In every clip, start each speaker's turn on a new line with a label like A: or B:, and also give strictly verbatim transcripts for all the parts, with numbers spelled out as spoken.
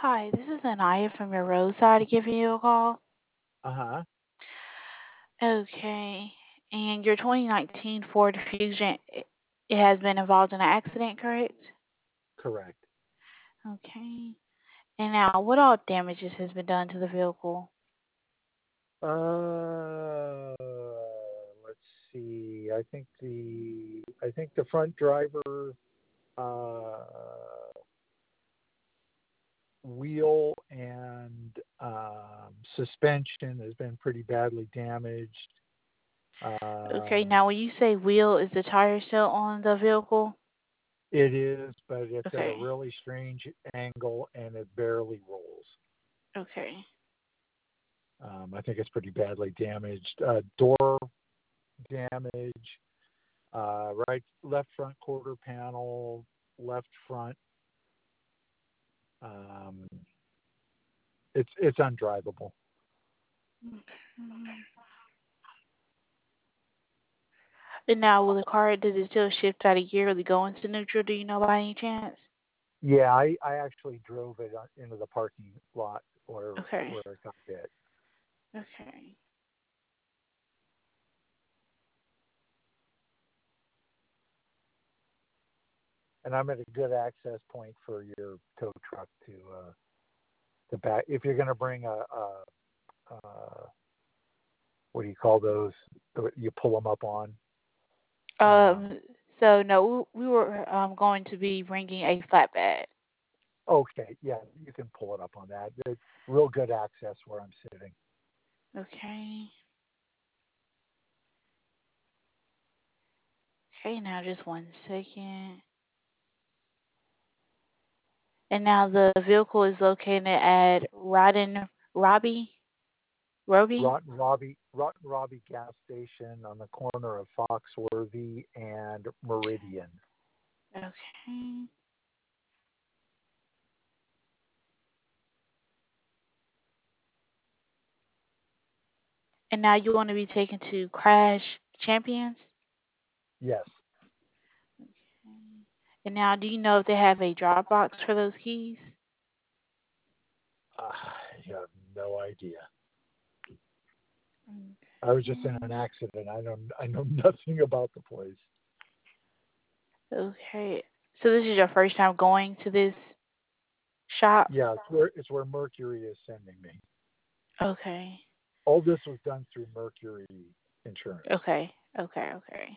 A: Hi, this is Anaya from your roadside giving you a call.
B: Uh-huh.
A: Okay. And your twenty nineteen Ford Fusion, it it has been involved in an accident, correct?
B: Correct.
A: Okay. And now, what all damages has been done to the vehicle?
B: Uh, let's see. I think the I think the front driver uh, wheel and um, suspension has been pretty badly damaged.
A: Okay,
B: Um,
A: now when you say wheel, is the tire still on the vehicle?
B: it is, but it's at a
A: Okay.
B: really strange angle and it barely rolls.
A: Okay.
B: Um, I think it's pretty badly damaged. Uh, door damage, uh, right, left front quarter panel, left front. Um, it's it's undrivable.
A: Mhm. And now, will the car, does it still shift out of gear or go into neutral? Do you know by any chance?
B: Yeah, I, I actually drove it uh, into the parking lot where
A: Okay.
B: where it got hit,
A: Okay.
B: and I'm at a good access point for your tow truck to uh, to back. If you're going to bring a, a, a what do you call those? You pull them up on. Um,
A: Um. So no, we we were um going to be bringing a flatbed.
B: okay, yeah, you can pull it up on that. There's real good access where I'm sitting.
A: Okay. Okay, now just one second. And now the vehicle is located at Rodden Robbie Roby.
B: Rotten Robbie, Rotten Robbie gas station on the corner of Foxworthy and Meridian.
A: Okay. And now you want to be taken to Crash Champions.
B: Yes.
A: Okay. And now, do you know if they have a drop box for those keys?
B: Uh, you have no idea. I was just in
A: Okay.
B: an accident. I know I know nothing about the place.
A: Okay. So this is your first time going to this shop?
B: Yeah, it's where it's where Mercury is sending me.
A: Okay.
B: All this was done through Mercury Insurance.
A: Okay. Okay. Okay.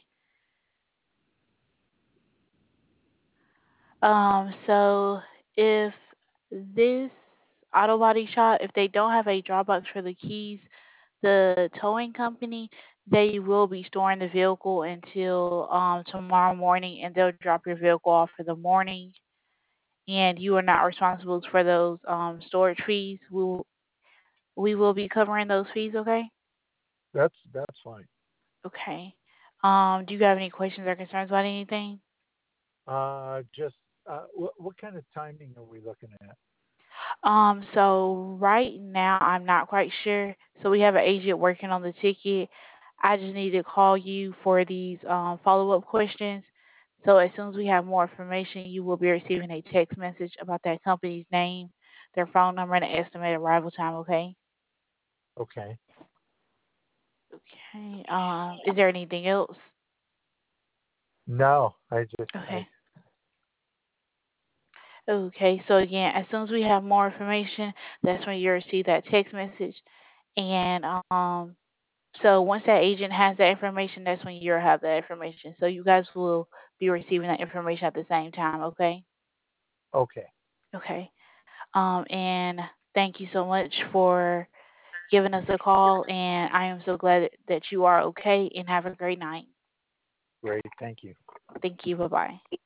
A: Um, so if this auto body shop, if they don't have a Dropbox for the keys, the towing company, they will be storing the vehicle until um tomorrow morning, and they'll drop your vehicle off for the morning. And you are not responsible for those um storage fees. We will we will be covering those fees. Okay.
B: That's that's fine.
A: Okay. Um, do you have any questions or concerns about anything?
B: Uh, just uh, what what kind of timing are we looking at?
A: Um, so right now I'm not quite sure. So we have an agent working on the ticket. I just need to call you for these um, follow-up questions. So as soon as we have more information, you will be receiving a text message about that company's name, their phone number, and the estimated arrival time. Okay.
B: Okay.
A: Okay. Um, is there anything else?
B: No, I just I
A: Okay. Okay. So again, as soon as we have more information, that's when you receive that text message, and um, so once that agent has that information, that's when you'll have that information. So you guys will be receiving that information at the same time, okay?
B: okay.
A: Okay. Um, and thank you so much for giving us a call, and I am so glad that you are okay, and have a great night.
B: Great. Thank you.
A: Thank you. Bye bye.